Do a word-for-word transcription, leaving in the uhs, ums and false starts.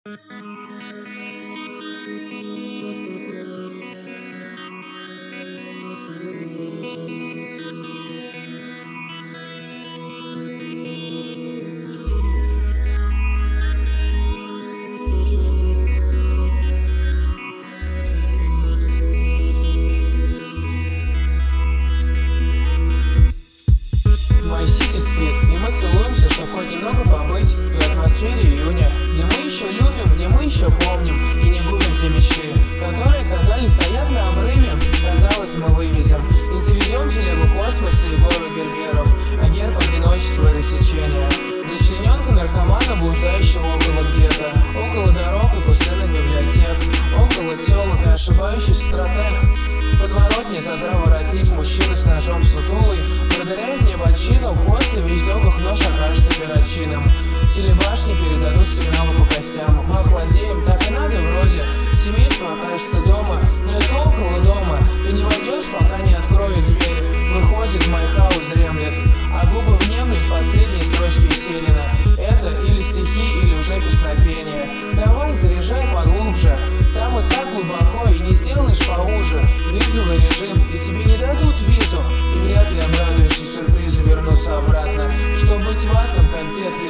Целуемся, чтоб хоть немного побыть в той атмосфере июня, где мы еще любим, где мы еще помним и не губим те мечты, которые, казались, стоят на обрыве. Казалось, мы вывезем и заведем телегу космоса и гору герберов, а герб одиночества и рассечения для члененка наркомана, блуждающего около где-то, около дорог и пустынных библиотек, около телок и ошибающийся стратег. Подворотни, задрав воротник, мужчина с ножом сутулый продыряет мне бочину, после в вещдоках нож окажется перочинным. Телебашни передадут сигналы по костям, мы охладеем, так и надо вроде. Семейство окажется дома, но это около дома. Ты не войдешь, пока не откроют дверь. Выходит, Майхаус дремлет, а губы внемлет последние строчки Есенина. Это или стихи, или уже песнопение. Давай, заряжай поглубже, там и так глубоко, и не сделаешь поуже. Визовый режим, и тебе не дадут визу, и вряд ли обрадуешься сюрпризу вернуться обратно. Чтоб быть ватным, как дед